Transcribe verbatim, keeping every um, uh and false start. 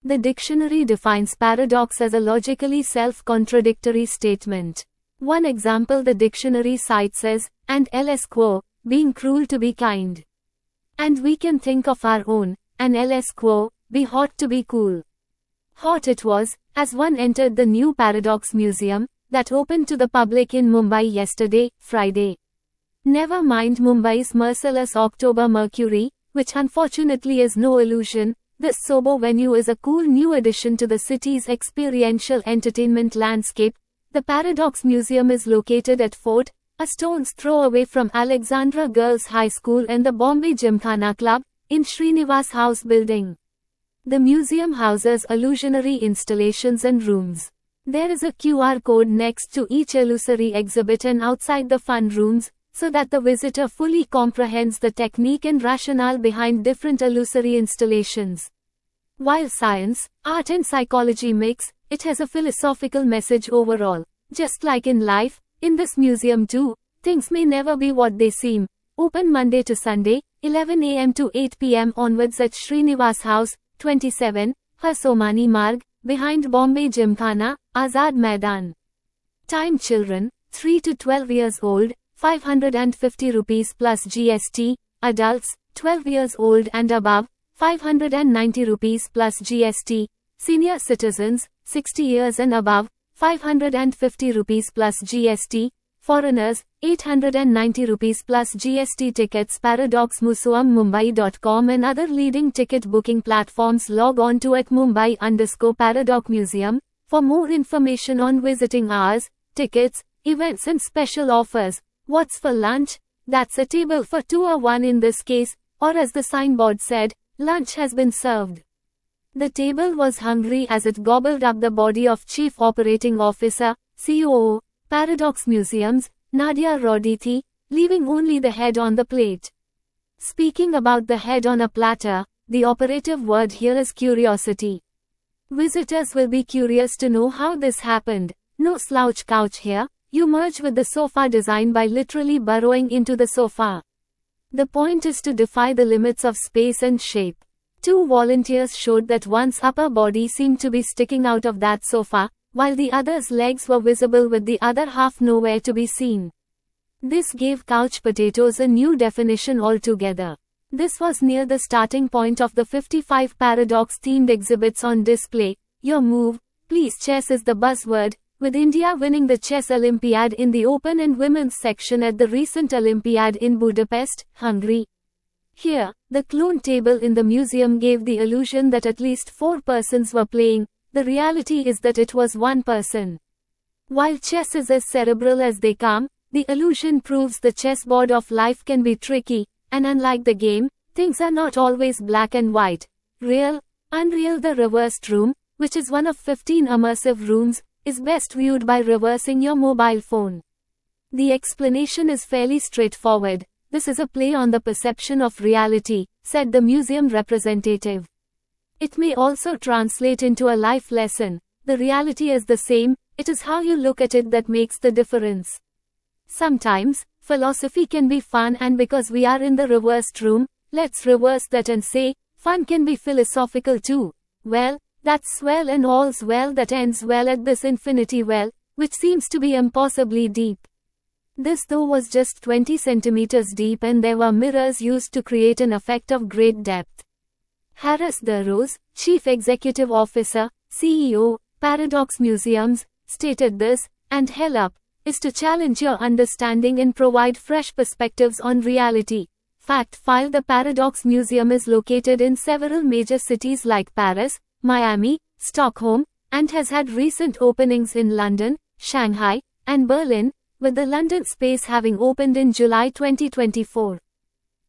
The dictionary defines paradox as a logically self-contradictory statement. One example the dictionary cites is, and ls quo, being cruel to be kind. And we can think of our own, and ls quo, be hot to be cool. Hot it was, as one entered the new Paradox Museum, that opened to the public in Mumbai yesterday, Friday. Never mind Mumbai's merciless October mercury, which unfortunately is no illusion. This sober venue is a cool new addition to the city's experiential entertainment landscape. The Paradox Museum is located at Fort, a stone's throw away from Alexandra Girls High School and the Bombay Gymkhana Club, in Srinivas House building. The museum houses illusionary installations and rooms. There is a Q R code next to each illusory exhibit and outside the fun rooms, so that the visitor fully comprehends the technique and rationale behind different illusory installations. While science, art and psychology mix, it has a philosophical message overall. Just like in life, in this museum too, things may never be what they seem. Open Monday to Sunday, eleven a m to eight p m onwards at Srinivas House, twenty-seven, Hasomani Marg, behind Bombay Gymkhana, Azad Maidan. Time children, three to twelve years old, five hundred fifty rupees plus G S T, adults, twelve years old and above, five hundred ninety rupees plus G S T, senior citizens, sixty years and above, five hundred fifty rupees plus G S T, foreigners, eight hundred ninety rupees plus G S T. Tickets. Paradox Museum Mumbai dot com and other leading ticket booking platforms. Log on to at Mumbai underscore Paradox Museum, for more information on visiting hours, tickets, events and special offers. What's for lunch? That's a table for two or one in this case, or as the signboard said, lunch has been served. The table was hungry as it gobbled up the body of Chief Operating Officer, C O O, Paradox Museums, Nadia Rodithi, leaving only the head on the plate. Speaking about the head on a platter, the operative word here is curiosity. Visitors will be curious to know how this happened. No slouch couch here. You merge with the sofa design by literally burrowing into the sofa. The point is to defy the limits of space and shape. Two volunteers showed that one's upper body seemed to be sticking out of that sofa, while the other's legs were visible with the other half nowhere to be seen. This gave couch potatoes a new definition altogether. This was near the starting point of the fifty-five Paradox-themed exhibits on display. Your move, please chess is the buzzword, with India winning the Chess Olympiad in the open and women's section at the recent Olympiad in Budapest, Hungary. Here, the clone table in the museum gave the illusion that at least four persons were playing. The reality is that it was one person. While chess is as cerebral as they come, the illusion proves the chessboard of life can be tricky, and unlike the game, things are not always black and white. Real, unreal. The reversed room, which is one of fifteen immersive rooms, is best viewed by reversing your mobile phone. The explanation is fairly straightforward. This is a play on the perception of reality, said the museum representative. It may also translate into a life lesson. The reality is the same, it is how you look at it that makes the difference. Sometimes, philosophy can be fun, and because we are in the reversed room, let's reverse that and say, fun can be philosophical too. Well, that's well, and all's well that ends well at this infinity well, which seems to be impossibly deep. This though was just twenty centimeters deep, and there were mirrors used to create an effect of great depth. Harris Darroz, Chief Executive Officer, C E O, Paradox Museums, stated this, and hell up, is to challenge your understanding and provide fresh perspectives on reality. Fact file. The Paradox Museum is located in several major cities like Paris, Miami, Stockholm, and has had recent openings in London, Shanghai, and Berlin, with the London space having opened in July twenty twenty-four.